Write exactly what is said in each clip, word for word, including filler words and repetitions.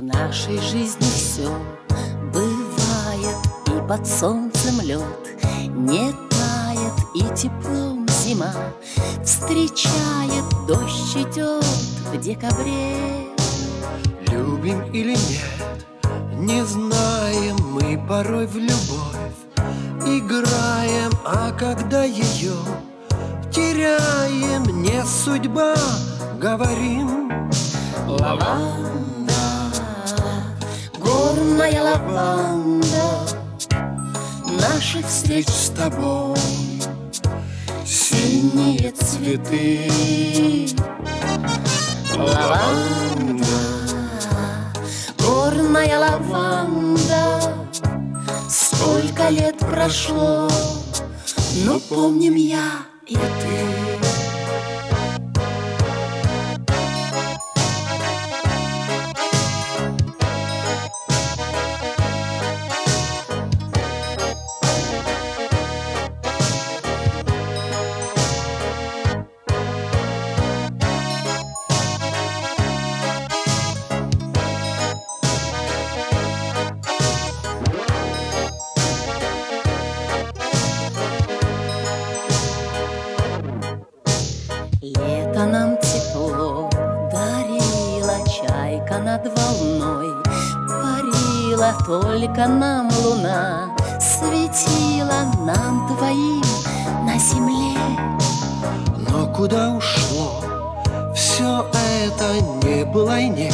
нашей жизни все бывает, и под солнцем лед не тает, и теплом зима встречает, дождь идет в декабре. Любим или нет, не знаем, мы порой в любовь играем, а когда ее теряем, не судьба, говорим. Лаванда, горная лаванда, наших встреч с тобой синие цветы. Лаванда, горная лаванда, сколько лет прошло, но помним я и ты. Лето нам тепло дарила, чайка над волной парила, только нам луна светила, нам двоим на земле. Но куда ушло все это, не было и нет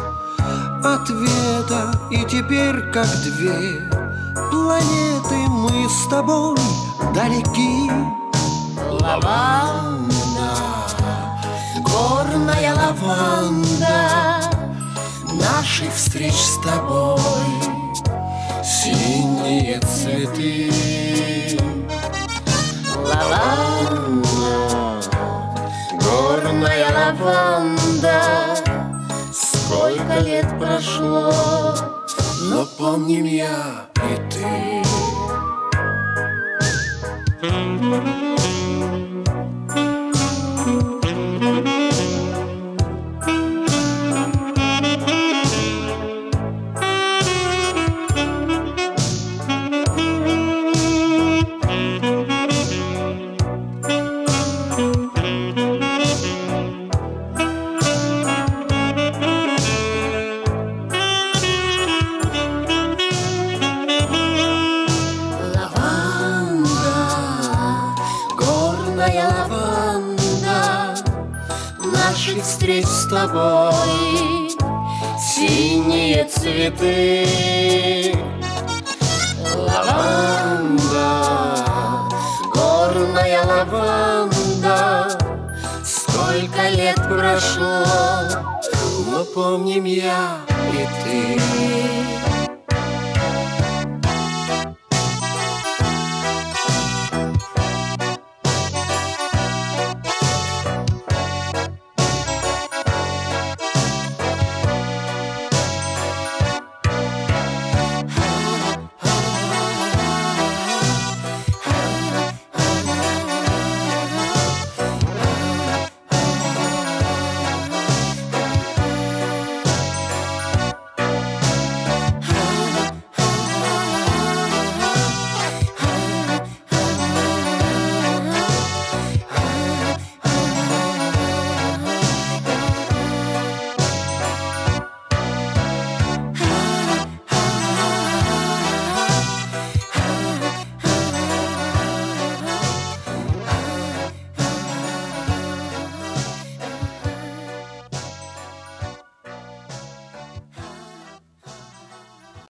ответа, и теперь как две планеты мы с тобой далеки. Лаванда, горная лаванда, наших встреч с тобой синие цветы. Лаванда, горная лаванда, сколько лет прошло, но помним я и ты. Лаванда, наших встреч с тобой синие цветы. Лаванда, горная лаванда, сколько лет прошло, но помним я и ты.